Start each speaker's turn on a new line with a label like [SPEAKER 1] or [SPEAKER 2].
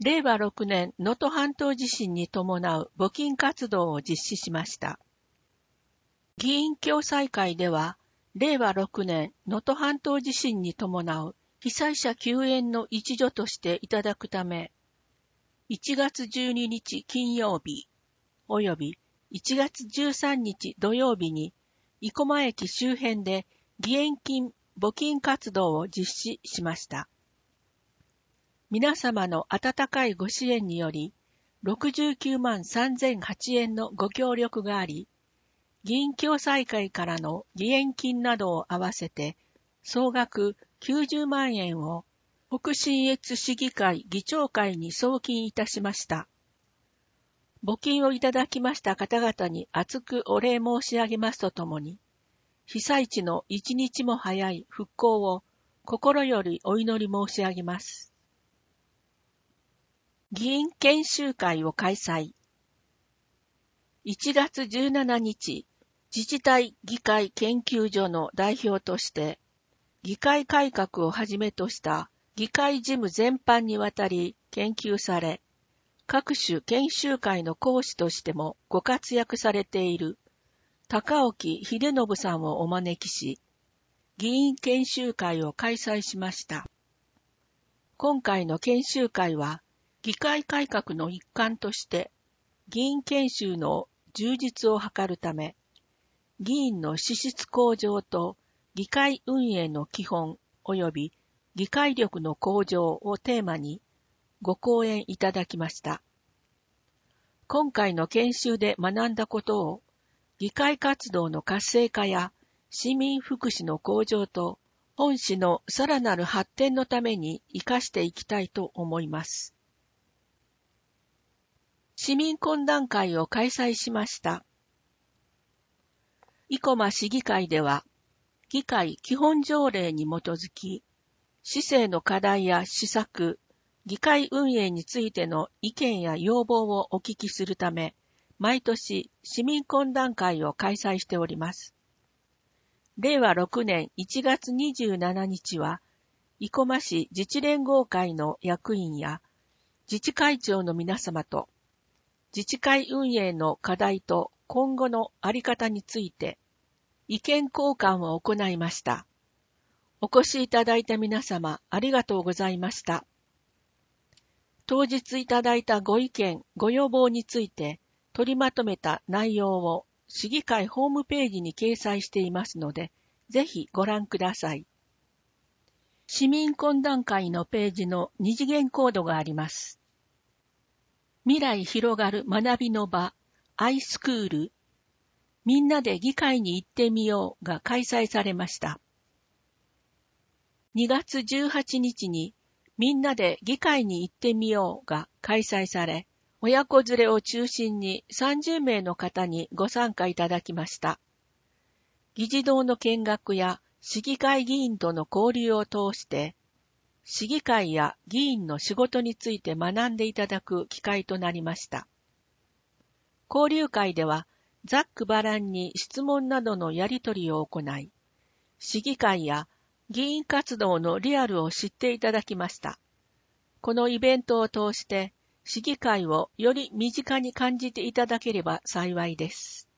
[SPEAKER 1] 令和6年能登半島地震に伴う募金活動を実施しました。議員共済会では、令和6年能登半島地震に伴う被災者救援の一助としていただくため、1月12日金曜日及び1月13日土曜日に生駒駅周辺で義援金募金活動を実施しました。皆様の温かいご支援により、69万3008円のご協力があり、議員共済会からの義援金などを合わせて、総額90万円を北信越市議会議長会に送金いたしました。募金をいただきました方々に厚くお礼申し上げますとともに、被災地の一日も早い復興を心よりお祈り申し上げます。議員研修会を開催。1月17日、自治体議会研究所の代表として、議会改革をはじめとした議会事務全般にわたり研究され、各種研修会の講師としてもご活躍されている高沖秀信さんをお招きし、議員研修会を開催しました。今回の研修会は、議会改革の一環として、議員研修の充実を図るため、議員の資質向上と議会運営の基本及び議会力の向上をテーマにご講演いただきました。今回の研修で学んだことを、議会活動の活性化や市民福祉の向上と本市のさらなる発展のために生かしていきたいと思います。市民懇談会を開催しました。生駒市議会では、議会基本条例に基づき、市政の課題や施策、議会運営についての意見や要望をお聞きするため、毎年市民懇談会を開催しております。令和6年1月27日は、生駒市自治連合会の役員や自治会長の皆様と、自治会運営の課題と今後のあり方について意見交換を行いました。お越しいただいた皆様ありがとうございました。当日いただいたご意見、ご要望について取りまとめた内容を市議会ホームページに掲載していますので、ぜひご覧ください。市民懇談会のページの二次元コードがあります。未来広がる学びの場、iSchool、みんなで議会に行ってみようが開催されました。2月18日にみんなで議会に行ってみようが開催され、親子連れを中心に30名の方にご参加いただきました。議事堂の見学や市議会議員との交流を通して、市議会や議員の仕事について学んでいただく機会となりました。交流会では、ざっくばらんに質問などのやり取りを行い、市議会や議員活動のリアルを知っていただきました。このイベントを通して、市議会をより身近に感じていただければ幸いです。